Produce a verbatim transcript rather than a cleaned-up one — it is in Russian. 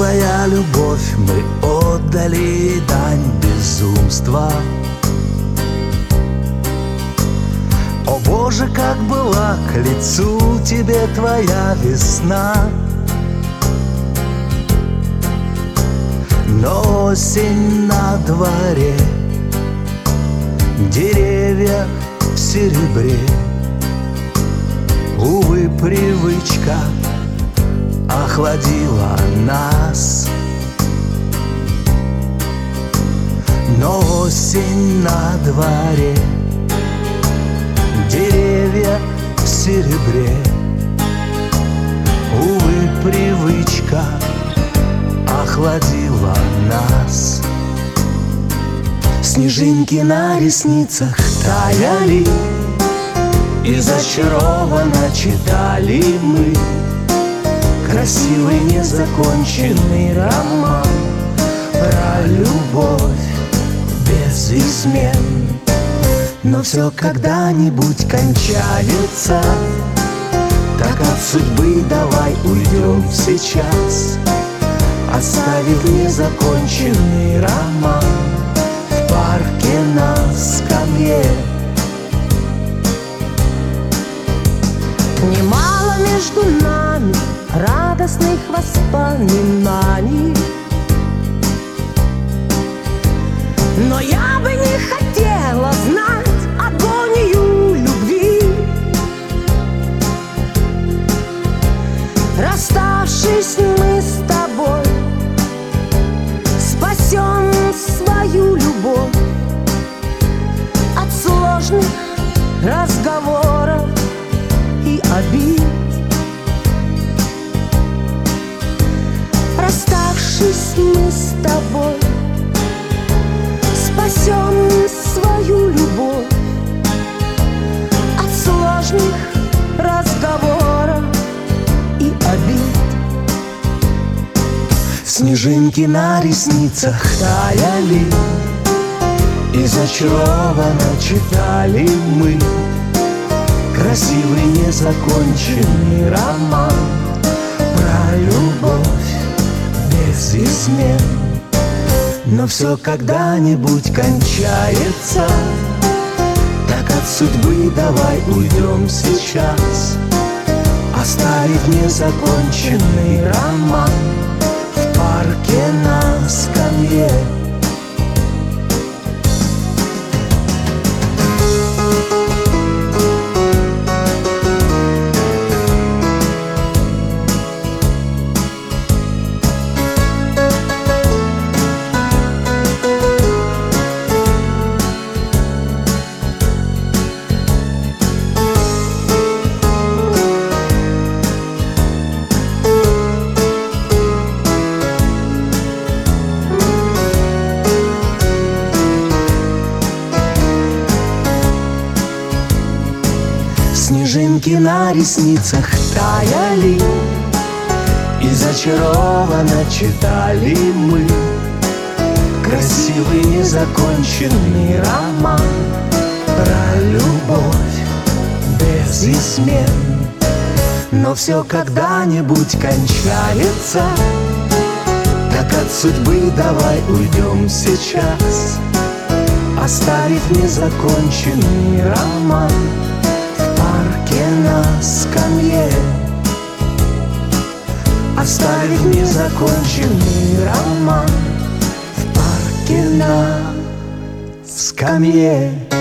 твоя любовь, мы отдали дань безумства. О Боже, как была к лицу тебе твоя весна. Но осень на дворе, деревья в серебре. Увы, привычка охладила нас. Но осень на дворе, деревья в серебре. Увы, привычка охладила нас. Снежинки на ресницах таяли, и зачарованно читали мы красивый незаконченный роман про любовь без измен. Но все когда-нибудь кончается, так от судьбы давай уйдем сейчас, оставив незаконченный роман в парке на скамье. Немало между нами радостных воспоминаний, но я бы не хотела знать агонию любви. Расставшись мы с тобой, спасем свою любовь от сложных разговоров и обид. Расставшись мы с тобой, спасем свою любовь от сложных разговоров и обид. Снежинки на ресницах таяли, и зачарованно читали мы красивый незаконченный роман про любовь без измен. Но все когда-нибудь кончается, так от судьбы давай уйдем сейчас, оставив незаконченный роман в парке на скамье. Снежинки на ресницах таяли, и зачарованно читали мы красивый незаконченный роман про любовь без измен. Но все когда-нибудь кончается, так от судьбы давай уйдем сейчас, оставив незаконченный роман на скамье. Оставив незаконченный роман в парке на скамье.